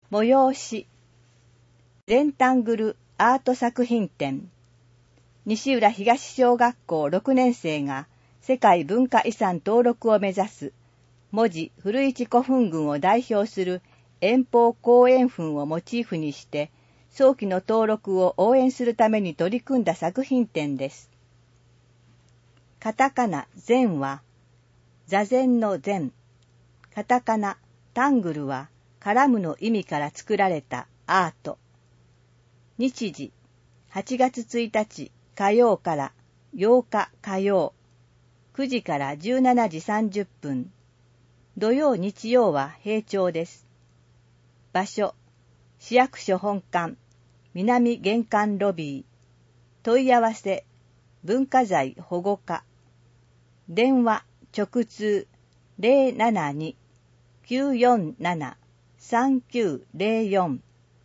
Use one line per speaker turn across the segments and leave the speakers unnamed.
催しレンタングルアート作品展。西浦東小学校6年生が世界文化遺産登録を目指す門司古市古墳群を代表する遠方後円墳をモチーフにして早期の登録を応援するために取り組んだ作品展です。カタカナ禅は座禅の禅、カタカナタングルは絡むの意味から作られたアート。日時8月1日火曜から8日火曜9時から17時30分。土曜日曜は閉庁です。場所市役所本館南玄関ロビー。問い合わせ文化財保護課。電話直通 072-947-3904。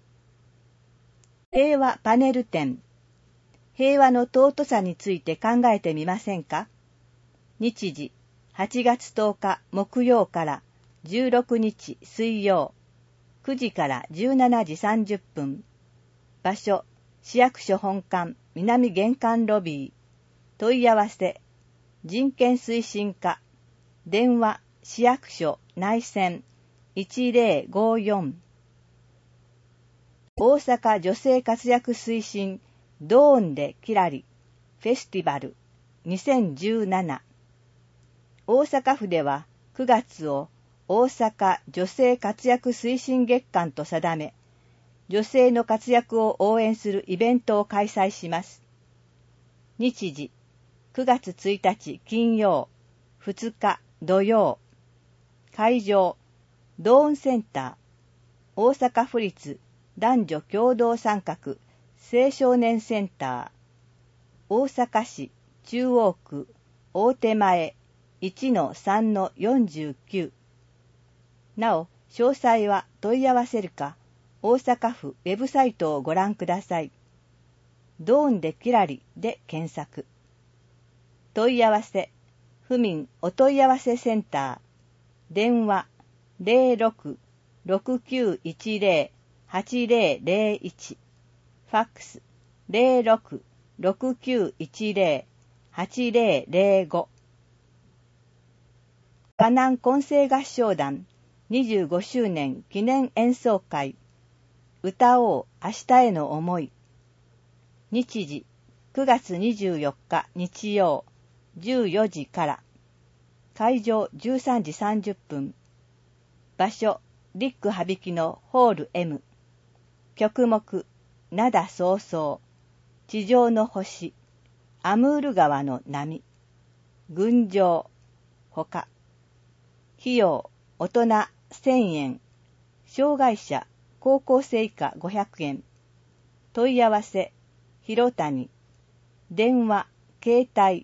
平和パネル展。平和の尊さについて考えてみませんか？日時8月10日木曜から16日水曜9時から17時30分。場所市役所本館南玄関ロビー。問い合わせ人権推進課。電話市役所内線 1054。大阪女性活躍推進ドーンでキラリフェスティバル2017。大阪府では9月を大阪女性活躍推進月間と定め、女性の活躍を応援するイベントを開催します。日時9月1日金曜、2日土曜。会場ドーンセンター、大阪府立男女共同参画青少年センター、大阪市中央区大手前 1-3-49。なお詳細は問い合わせるか大阪府ウェブサイトをご覧ください。ドーンでキラリで検索。問い合わせ府民お問い合わせセンター。電話 06-6910-8001。ファックス 06-6910-8005。河南混声合唱団25周年記念演奏会。歌おう明日への思い。日時9月24日日曜14時から。会場13時30分。場所リック羽曳のホール M。曲目灘そうそう、地上の星、アムール川の波、群青、ほか。費用大人1000円、障害者高校生以下500円。問い合わせ広谷。電話携帯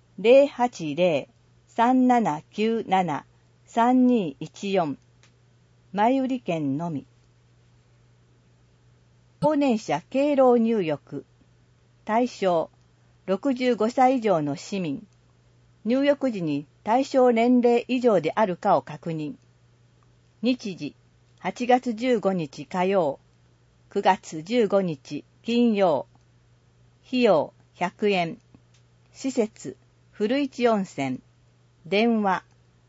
080-3797-3214。前売り券のみ。高年者敬老入浴。対象65歳以上の市民。入浴時に対象年齢以上であるかを確認。日時8月15日火曜、9月15日金曜。費用100円。施設古市温泉。電話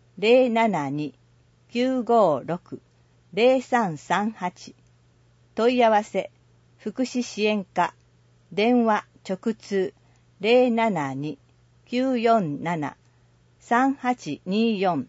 072-956-0338。問い合わせ福祉支援課。電話直通 072-947-3824。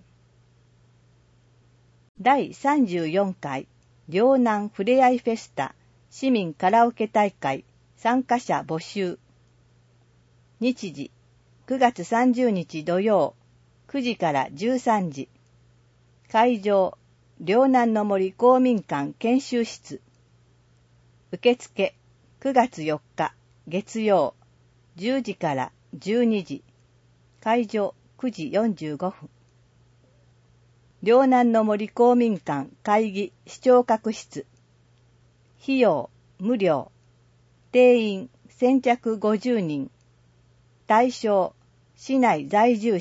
第34回両南ふれあいフェスタ市民カラオケ大会参加者募集。日時9月30日土曜9時から13時。会場両南の森公民館研修室。受付9月4日月曜10時から12時。会場9時45分。両南の森公民館会議視聴覚室。費用無料。定員先着50人。対象市内在住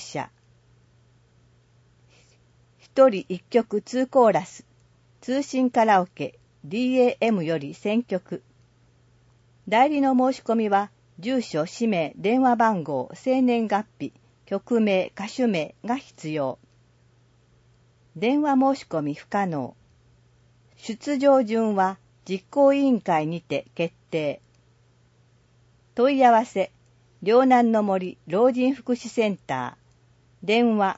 者。1人1曲2コーラス。通信カラオケ DAM より選曲。代理の申し込みは、住所、氏名、電話番号、生年月日、曲名、歌手名が必要。電話申し込み不可能。出場順は実行委員会にて決定。問い合わせ、両南の森老人福祉センター。電話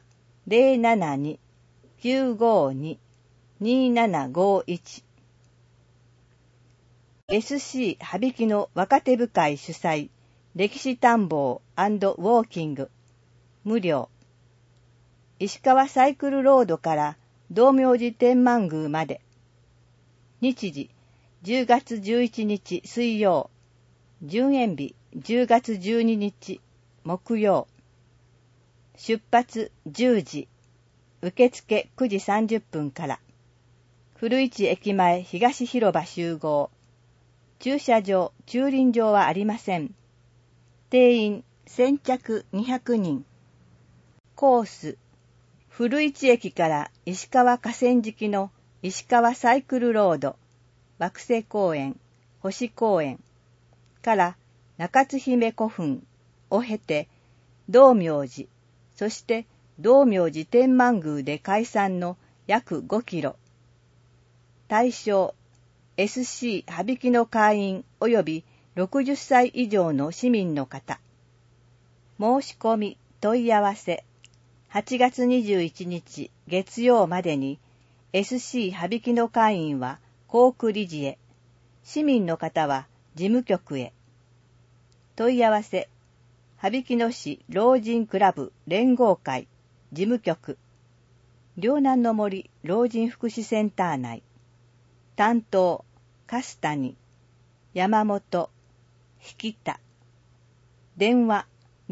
072-952-2751。SC 羽曳の若手部会主催、歴史探訪&ウォーキング。無料。石川サイクルロードから道明寺天満宮まで。日時、10月11日水曜。順延日、10月12日木曜。出発10時。受付9時30分から。古市駅前東広場集合。駐車場、駐輪場はありません。定員先着200人。コース、古市駅から石川河川敷の石川サイクルロード、惑星公園、星公園から中津姫古墳を経て、道明寺、そして道明寺天満宮で解散の約5キロ。対象、SC 羽曳の会員及び60歳以上の市民の方。申し込み、問い合わせ。8月21日月曜までに SC 羽曳の会員は校区理事へ、市民の方は事務局へ。問い合わせ、羽曳野市老人クラブ連合会事務局、両南の森老人福祉センター内。担当、粕谷、山本、引田。電話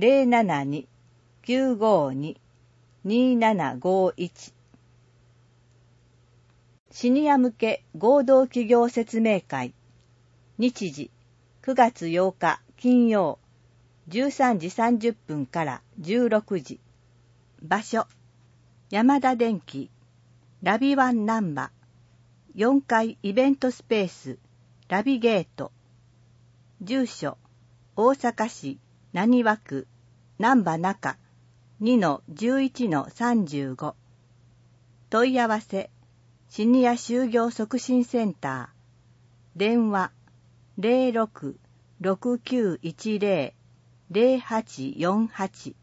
072-952-2751。シニア向け合同企業説明会。日時、9月8日金曜、13時30分から16時。場所、山田電機、ラビワン難波、4階イベントスペース、ラビゲート。住所、大阪市浪速区難波中 2-11-35。問い合わせ、シニア就業促進センター。電話、06-6910-0848。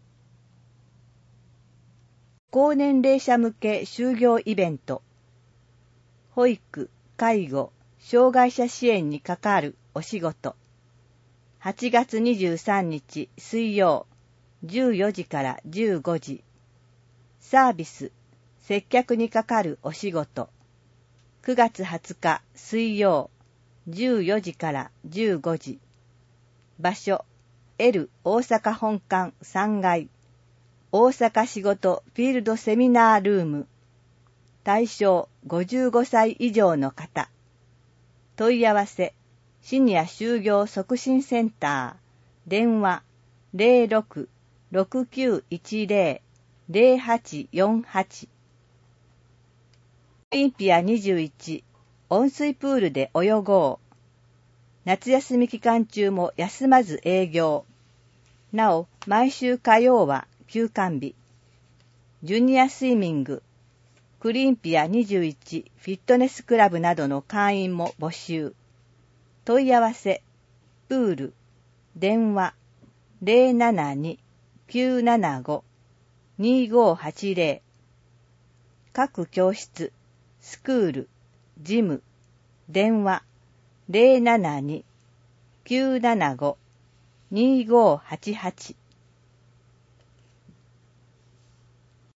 高年齢者向け就業イベント。保育、介護、障害者支援に関わるお仕事。8月23日水曜、14時から15時。サービス、接客に関わるお仕事。9月20日水曜、14時から15時。場所、L 大阪本館3階。大阪仕事フィールドセミナールーム。対象55歳以上の方。問い合わせ、シニア就業促進センター。電話06-6910-0848。オリンピア21、温水プールで泳ごう。夏休み期間中も休まず営業。なお、毎週火曜は休館日。ジュニアスイミング、クリンピア21フィットネスクラブなどの会員も募集。問い合わせ、プール、電話072-975-2580。各教室、スクール、ジム、電話072-975-2588。